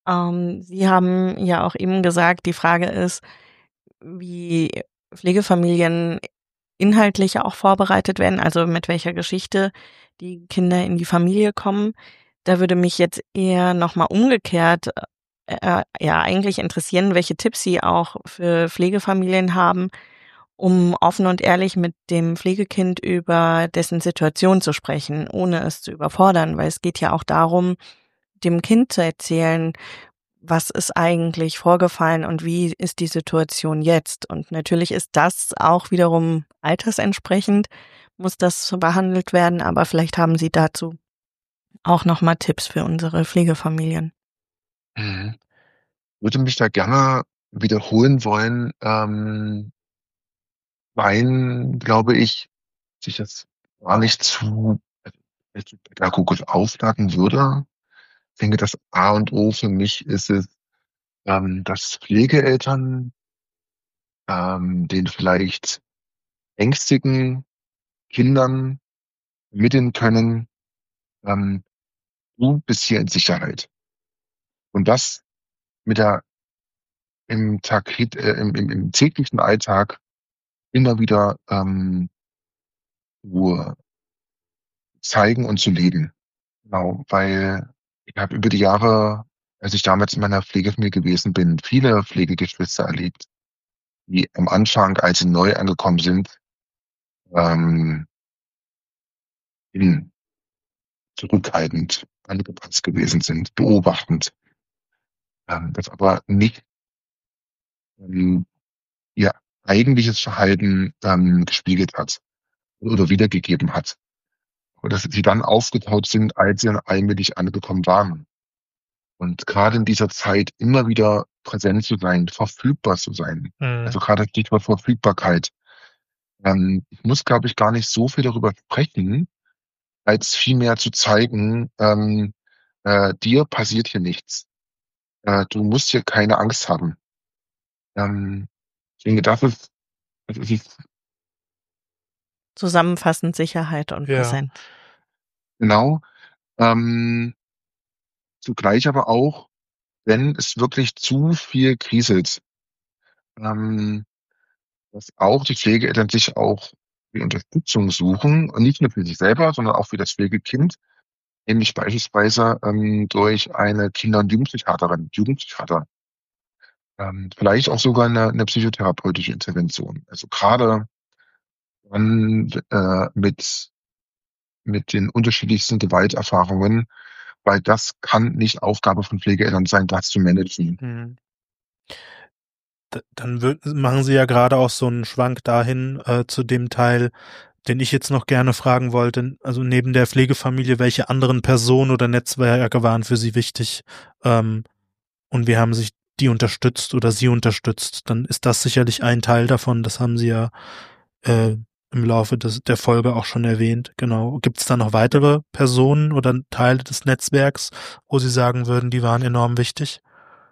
Ähm, Sie haben ja auch eben gesagt, die Frage ist, wie Pflegefamilien inhaltlich auch vorbereitet werden, also mit welcher Geschichte die Kinder in die Familie kommen. Da würde mich jetzt eher nochmal umgekehrt äh, ja eigentlich interessieren, welche Tipps Sie auch für Pflegefamilien haben, um offen und ehrlich mit dem Pflegekind über dessen Situation zu sprechen, ohne es zu überfordern, weil es geht ja auch darum, dem Kind zu erzählen, was ist eigentlich vorgefallen und wie ist die Situation jetzt. Und natürlich ist das auch wiederum altersentsprechend, muss das behandelt werden, aber vielleicht haben Sie dazu auch nochmal Tipps für unsere Pflegefamilien. Mhm. Würde mich da gerne wiederholen wollen, ähm, weil, glaube ich, sich das gar nicht zu, äh, zu pädagogisch aufladen würde. Ich denke, das A und O für mich ist es, ähm, dass Pflegeeltern ähm, den vielleicht ängstigen Kindern vermitteln können, ähm, du bist hier in Sicherheit. Und das mit der im Tag, äh, im, im, im täglichen Alltag immer wieder ähm, zu zeigen und zu leben. Genau, weil ich habe über die Jahre, als ich damals in meiner Pflegefamilie gewesen bin, viele Pflegegeschwister erlebt, die am Anfang, als sie neu angekommen sind, ähm, in zurückhaltend, angepasst gewesen sind, beobachtend, ähm, das aber nicht ähm, ihr eigentliches Verhalten ähm, gespiegelt hat oder wiedergegeben hat. Und dass sie dann aufgetaut sind, als sie dann allmählich angekommen waren. Und gerade in dieser Zeit immer wieder präsent zu sein, verfügbar zu sein. Mhm. Also gerade das Stichwort Verfügbarkeit. Ähm, ich muss, glaube ich, gar nicht so viel darüber sprechen, als vielmehr zu zeigen, ähm, äh, dir passiert hier nichts. Äh, du musst hier keine Angst haben. Ähm, ich denke, das ist, das ist Zusammenfassend Sicherheit und Ja. Präsenz. genau. Ähm, zugleich aber auch, wenn es wirklich zu viel kriselt, ähm, dass auch die Pflegeeltern sich auch die Unterstützung suchen und nicht nur für sich selber, sondern auch für das Pflegekind, nämlich beispielsweise ähm, durch eine Kinder- und Jugendpsychiaterin, Jugendpsychiater, ähm, vielleicht auch sogar eine, eine psychotherapeutische Intervention. Also gerade dann äh, mit mit den unterschiedlichsten Gewalterfahrungen, weil das kann nicht Aufgabe von Pflegeeltern sein, das zu managen. Mhm. D- Dann wür- machen Sie ja gerade auch so einen Schwank dahin äh, zu dem Teil, den ich jetzt noch gerne fragen wollte. Also neben der Pflegefamilie, welche anderen Personen oder Netzwerke waren für Sie wichtig? Ähm, und wie haben sich die unterstützt oder Sie unterstützt? Dann ist das sicherlich ein Teil davon. Das haben Sie ja äh, im Laufe des, der Folge auch schon erwähnt. Genau. Gibt es da noch weitere Personen oder Teile des Netzwerks, wo Sie sagen würden, die waren enorm wichtig?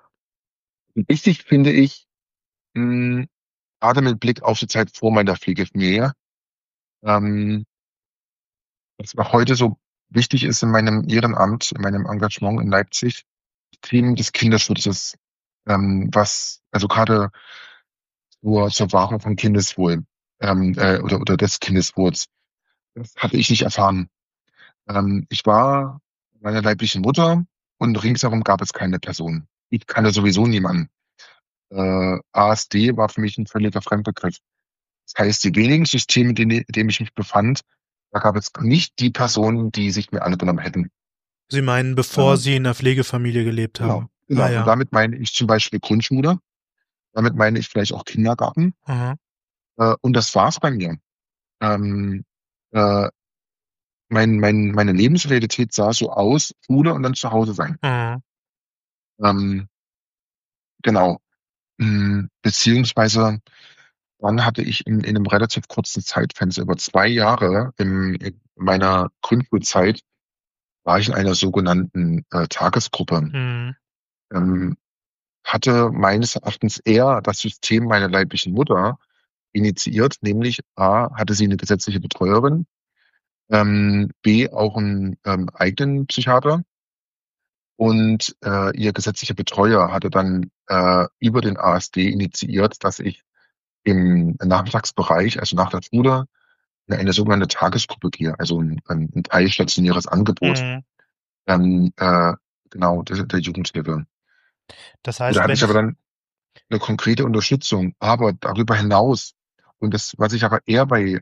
Wichtig finde ich, mh, gerade mit Blick auf die Zeit vor meiner Pflegefamilie, ähm, was mir heute so wichtig ist in meinem Ehrenamt, in meinem Engagement in Leipzig, Themen des Kinderschutzes, ähm, was also gerade zur, zur Wahrung von Kindeswohl ähm, äh, oder, oder des Kindeswohls. Das hatte ich nicht erfahren. Ähm, ich war bei meiner leiblichen Mutter und ringsherum gab es keine Person. Ich kannte sowieso niemanden. Äh, A S D war für mich ein völliger Fremdbegriff. Das heißt, die wenigen Systeme, in denen in denen ich mich befand, da gab es nicht die Personen, die sich mir angenommen hätten. Sie meinen, bevor Äh, Sie in einer Pflegefamilie gelebt genau, haben? Ah genau. Und ja. damit meine ich zum Beispiel Grundschule. Damit meine ich vielleicht auch Kindergarten. Aha. Äh, und das war's bei mir. Ähm, äh, mein, mein, meine Lebensrealität sah so aus, Schule und dann zu Hause sein. Aha. Ähm, genau. Hm, beziehungsweise dann hatte ich in, in einem relativ kurzen Zeitfenster über zwei Jahre im, in meiner Grundschulzeit war ich in einer sogenannten äh, Tagesgruppe. Mhm. Ähm, hatte meines Erachtens eher das System meiner leiblichen Mutter initiiert, nämlich A, hatte sie eine gesetzliche Betreuerin, ähm, B, auch einen ähm, eigenen Psychiater Und äh, ihr gesetzlicher Betreuer hatte dann äh, über den A S D initiiert, dass ich im Nachmittagsbereich, also nach der Schule, in eine sogenannte Tagesgruppe gehe, also ein, ein, ein teilstationäres Angebot, Mhm. ähm, äh, genau, der, der Jugendhilfe. Das Und da heißt, hatte wenn ich aber ich, dann eine konkrete Unterstützung, aber darüber hinaus, und das, was ich aber eher bei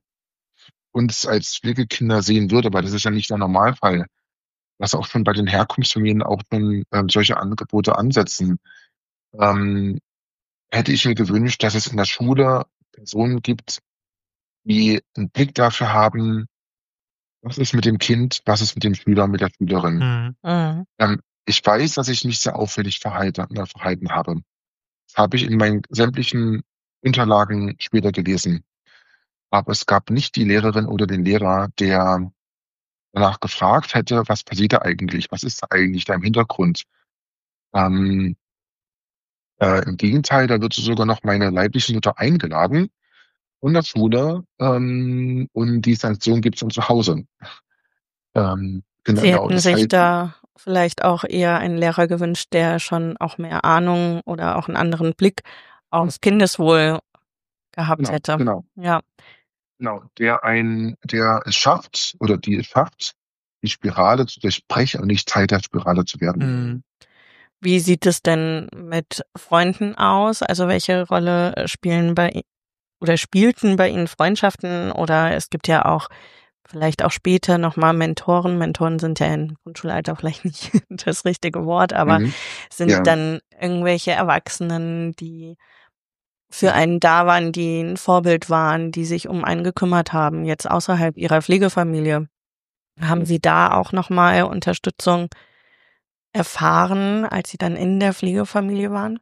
uns als Pflegekinder sehen würde, weil das ist ja nicht der Normalfall, was auch schon bei den Herkunftsfamilien auch schon ähm, solche Angebote ansetzen, ähm, hätte ich mir gewünscht, dass es in der Schule Personen gibt, die einen Blick dafür haben, was ist mit dem Kind, was ist mit dem Schüler, mit der Schülerin. mhm. Mhm. Ähm, ich weiß, dass ich mich sehr auffällig verhalten, äh, verhalten habe. Das habe ich in meinen sämtlichen Unterlagen später gelesen. Aber es gab nicht die Lehrerin oder den Lehrer, der danach gefragt hätte, was passiert da eigentlich? Was ist da eigentlich da im Hintergrund? Ähm, äh, im Gegenteil, da wird sogar noch meine leibliche Mutter eingeladen von der Schule, ähm, und die Sanktion gibt's dann zu Hause. Ähm, Sie genau, hätten das sich heißt, da vielleicht auch eher einen Lehrer gewünscht, der schon auch mehr Ahnung oder auch einen anderen Blick aufs Kindeswohl gehabt genau, hätte. genau, Ja. genau, der ein, der es schafft oder die es schafft, die Spirale zu durchbrechen und nicht Teil der Spirale zu werden. Mhm. Wie sieht es denn mit Freunden aus? Also welche Rolle äh, spielen bei i- oder spielten bei Ihnen Freundschaften oder es gibt ja auch vielleicht auch später nochmal Mentoren. Mentoren sind ja im Grundschulalter vielleicht nicht das richtige Wort, aber Mhm. sind Ja, dann irgendwelche Erwachsenen, die für einen da waren, die ein Vorbild waren, die sich um einen gekümmert haben, jetzt außerhalb ihrer Pflegefamilie. Haben Sie da auch nochmal Unterstützung erfahren, als Sie dann in der Pflegefamilie waren?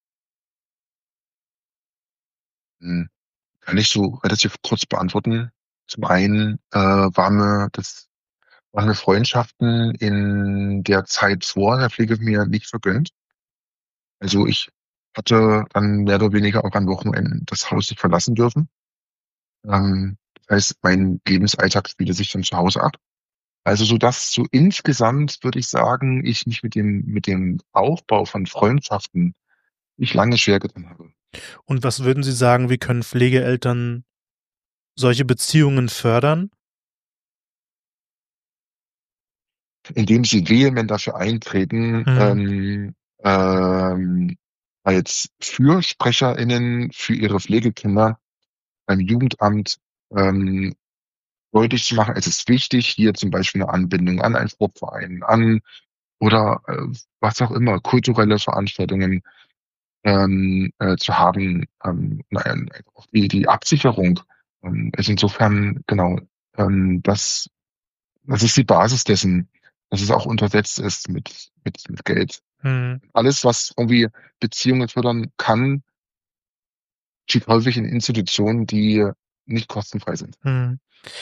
hm, kann ich so relativ kurz beantworten. Zum einen äh, waren wir das waren mir Freundschaften in der Zeit vor der Pflegefamilie nicht vergönnt. Also ich hatte dann mehr oder weniger auch an Wochenenden das Haus nicht verlassen dürfen. Ähm, das heißt, mein Lebensalltag spielte sich dann zu Hause ab. Also so dass so insgesamt würde ich sagen, ich mich mit dem mit dem Aufbau von Freundschaften nicht lange schwer getan habe. Und was würden Sie sagen, wie können Pflegeeltern solche Beziehungen fördern? Indem sie vehement dafür eintreten, Mhm. ähm, ähm, als FürsprecherInnen für ihre Pflegekinder beim Jugendamt ähm, deutlich zu machen, es ist wichtig, hier zum Beispiel eine Anbindung an einen Sportverein, an oder äh, was auch immer, kulturelle Veranstaltungen ähm, äh, zu haben, ähm, nein, auch die, die Absicherung. Ähm, also insofern, genau, ähm, das, das ist die Basis dessen, dass es auch untersetzt ist mit, mit, mit Geld. Mhm. Alles, was irgendwie Beziehungen fördern kann, geschieht häufig in Institutionen, die nicht kostenfrei sind. Mhm.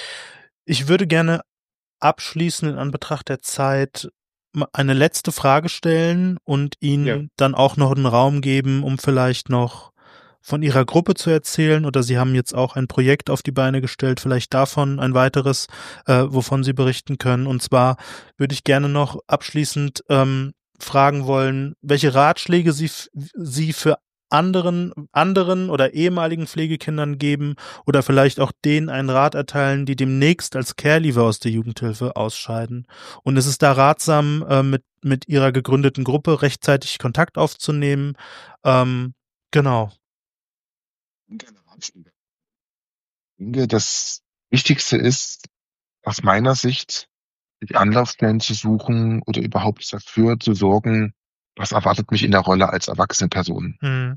Ich würde gerne abschließend in Anbetracht der Zeit ma- eine letzte Frage stellen und Ja. Ihnen dann auch noch einen Raum geben, um vielleicht noch von Ihrer Gruppe zu erzählen, oder Sie haben jetzt auch ein Projekt auf die Beine gestellt, vielleicht davon ein weiteres, äh, wovon Sie berichten können. Und zwar würde ich gerne noch abschließend ähm, fragen wollen, welche Ratschläge Sie, f- Sie für anderen, anderen oder ehemaligen Pflegekindern geben oder vielleicht auch denen einen Rat erteilen, die demnächst als Care-Leaver aus der Jugendhilfe ausscheiden. Und es ist da ratsam, äh, mit, mit ihrer gegründeten Gruppe rechtzeitig Kontakt aufzunehmen. Ähm, genau. Gerne Ratschläge. Ich denke, das Wichtigste ist aus meiner Sicht, sich Anlaufstellen zu suchen oder überhaupt dafür zu sorgen, was erwartet mich in der Rolle als erwachsene Person? Hm,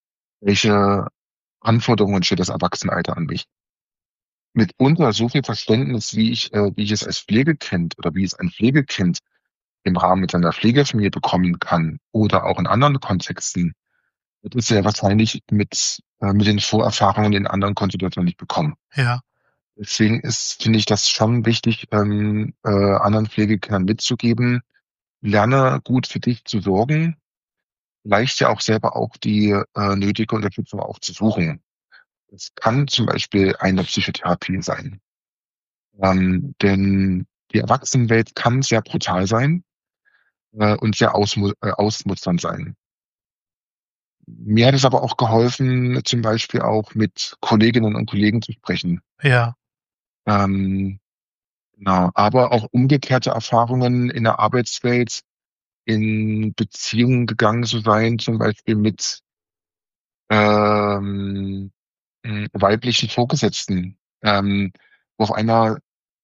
Welche Anforderungen stellt das Erwachsenenalter an mich? Mitunter so viel Verständnis, wie ich, äh, wie ich es als Pflegekind oder wie es ein Pflegekind im Rahmen mit seiner Pflegefamilie bekommen kann oder auch in anderen Kontexten, wird es sehr wahrscheinlich mit, äh, mit den Vorerfahrungen in anderen Konstellationen nicht bekommen. ja. Deswegen ist, finde ich das schon wichtig, ähm, äh, anderen Pflegekindern mitzugeben, lerne gut für dich zu sorgen, vielleicht ja auch selber auch die äh, nötige Unterstützung auch zu suchen. Es kann zum Beispiel eine Psychotherapie sein. Ähm, denn die Erwachsenenwelt kann sehr brutal sein. äh, und sehr ausmu äh, ausmusternd sein. Mir hat es aber auch geholfen, zum Beispiel auch mit Kolleginnen und Kollegen zu sprechen. Ja. Ähm, genau, aber auch umgekehrte Erfahrungen in der Arbeitswelt, in Beziehungen gegangen zu sein, zum Beispiel mit ähm, hm, weiblichen Vorgesetzten, ähm, wo auf einmal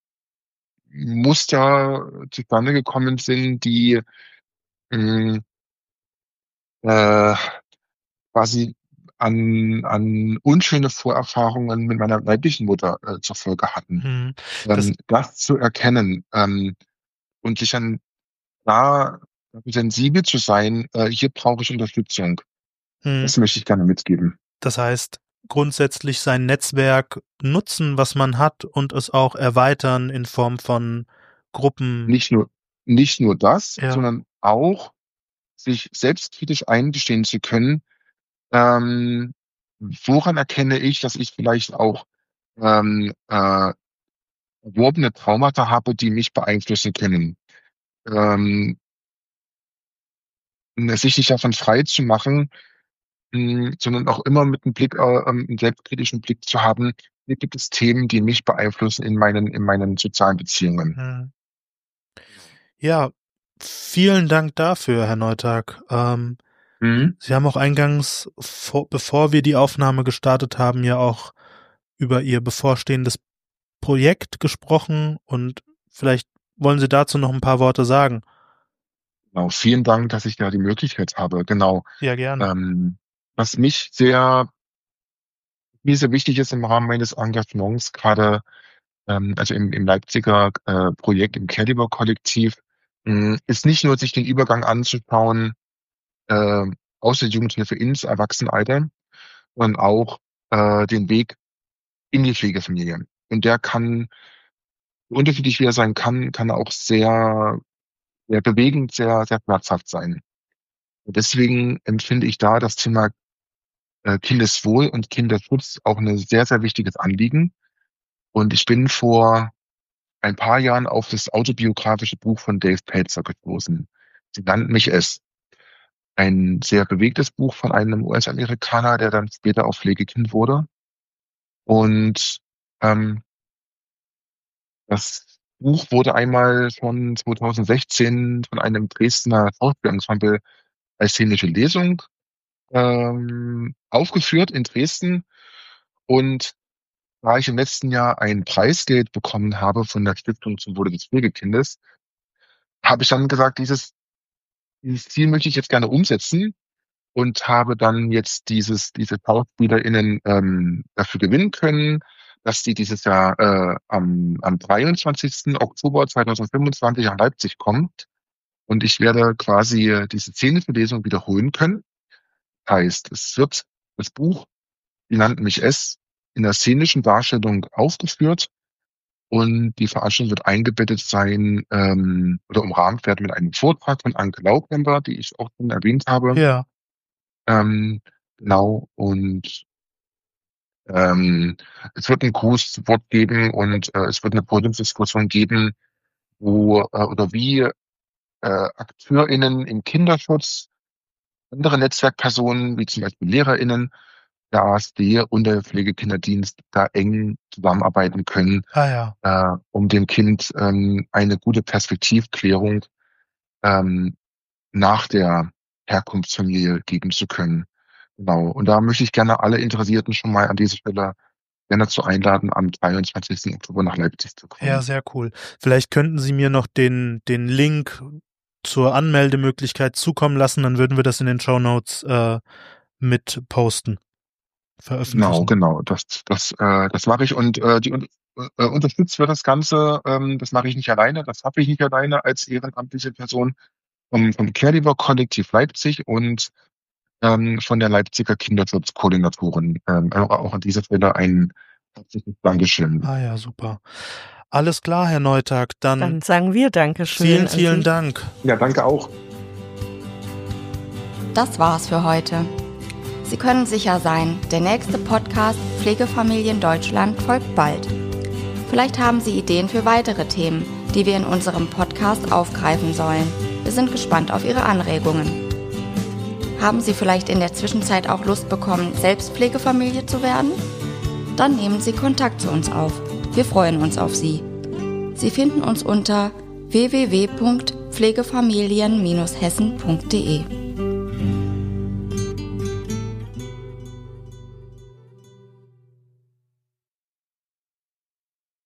Muster zustande gekommen sind, die, hm, äh, quasi an an unschöne Vorerfahrungen mit meiner leiblichen Mutter, äh, zur Folge hatten. Mhm. Das Ähm, das zu erkennen, ähm, und sich dann da sensibel zu sein, äh, hier brauche ich Unterstützung. mhm. Das möchte ich gerne mitgeben. Das heißt, grundsätzlich sein Netzwerk nutzen, was man hat, und es auch erweitern in Form von Gruppen. Nicht nur nicht nur das, Ja. sondern auch sich selbstkritisch eingestehen zu können, ähm, woran erkenne ich, dass ich vielleicht auch, ähm, äh, erworbene Traumata habe, die mich beeinflussen können. Ähm, sich nicht davon frei zu machen, hm, sondern auch immer mit 'nem Blick, äh, ähm 'n selbstkritischen Blick zu haben: „Hier gibt es Themen, die mich beeinflussen in meinen in meinen sozialen Beziehungen.“ Mhm. Genau. Ja, vielen Dank dafür, Herr Neutag. Ähm, Mhm. Sie haben auch eingangs, vor bevor wir die Aufnahme gestartet haben, ja auch über Ihr bevorstehendes Projekt gesprochen, und vielleicht wollen Sie dazu noch ein paar Worte sagen? Genau, vielen Dank, dass ich da die Möglichkeit habe. Genau. Ja, gerne. Ähm, was mich sehr mir sehr wichtig ist im Rahmen meines Engagements grade, ähm, also im im Leipziger, äh, Projekt, im Caregiver-Kollektiv, hm, ist nicht nur, sich den Übergang anzuschauen, ähm, aus der Jugendhilfe ins Erwachsenenalter, sondern auch, äh, den Weg in die Pflegefamilie. Und der kann unterschiedlich wie er sein kann, kann auch sehr sehr bewegend, sehr sehr schmerzhaft sein. Und deswegen empfinde ich da das Thema, äh, Kindeswohl und Kinderschutz auch 'ne sehr, sehr wichtiges Anliegen. Und ich bin vor ein paar Jahren auf das autobiografische Buch von Dave Pelzer gestoßen. „Sie nannten mich es“. Ein sehr bewegtes Buch von einem U S-Amerikaner, der dann später auch Pflegekind wurde. Und, ähm das Buch wurde einmal schon zweitausendsechzehn von einem Dresdner Schauspielensemble als szenische Lesung, ähm, aufgeführt in Dresden. Und da ich im letzten Jahr ein Preisgeld bekommen habe von der Stiftung zum Wohle des Pflegekindes habe ich dann gesagt: „Dieses dieses Ziel möchte ich jetzt gerne umsetzen“, und habe dann jetzt dieses diese SchauspielerInnen, ähm, dafür gewinnen können, dass die dieses Jahr, äh, am am dreiundzwanzigsten Oktober zweitausendfünfundzwanzig nach Leipzig kommt. Und ich werde quasi, äh, diese szenische Lesung wiederholen können. Heißt, es wird das Buch „Sie nannten mich es“ in der szenischen Darstellung aufgeführt, und die Veranstaltung wird eingebettet sein, ähm, oder umrahmt werden mit einem Vortrag von Anke Laubember, die ich auch schon erwähnt habe. Ja. Ähm, genau, und ähm, es wird 'n Grußwort geben und, äh, es wird 'ne Podiumsdiskussion geben, wo, äh oder wie, äh, AkteurInnen im Kinderschutz, andere Netzwerkpersonen, wie zum Beispiel LehrerInnen, der A S D und der Pflegekinderdienst da eng zusammenarbeiten können, Ah ja. äh, um dem Kind, ähm, eine gute Perspektivklärung, ähm, nach der Herkunftsfamilie geben zu können. Genau. Und da möchte ich gerne alle Interessierten schon mal an dieser Stelle gerne dazu einladen, am dreiundzwanzigsten Oktober nach Leipzig zu Ja, kommen. sehr cool. Vielleicht könnten Sie mir noch den den Link zur Anmeldemöglichkeit zukommen lassen, dann würden wir das in den Shownotes, äh, mit posten, Genau, veröffentlichen. genau. Das das, äh das mache ich und, äh, die un äh, unterstützt wird das Ganze, ähm das mache ich nicht alleine, das schaffe ich nicht alleine als ehrenamtliche Person, vom vom Caregiver-Kollektiv Leipzig und, ähm, von der Leipziger Kinderschutzkoordinatorin. Ähm, auch auch an dieser Stelle ein herzliches Dankeschön. Ah ja, super. Alles klar, Herr Neutag, dann Dann sagen wir Dankeschön vielen, an vielen Sie. Dank. Ja, danke auch. Das war's für heute. Sie können sicher sein, der nächste Podcast Pflegefamilien Deutschland folgt bald. Vielleicht haben Sie Ideen für weitere Themen, die wir in unserem Podcast aufgreifen sollen. Bis Wir sind gespannt auf Ihre Anregungen. Haben Sie vielleicht in der Zwischenzeit auch Lust bekommen, selbst Pflegefamilie zu werden? Dann nehmen Sie Kontakt zu uns auf. Wir freuen uns auf Sie. Sie finden uns unter w w w punkt pflegefamilien Bindestrich hessen punkt de.